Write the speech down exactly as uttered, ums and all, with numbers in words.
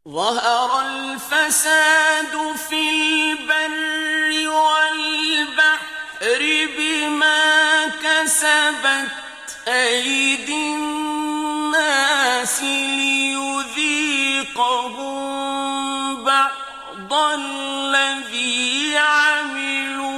ظهر الفساد في البر والبحر بما كسبت أيدي الناس ليذيقهم بعض الذي عملوا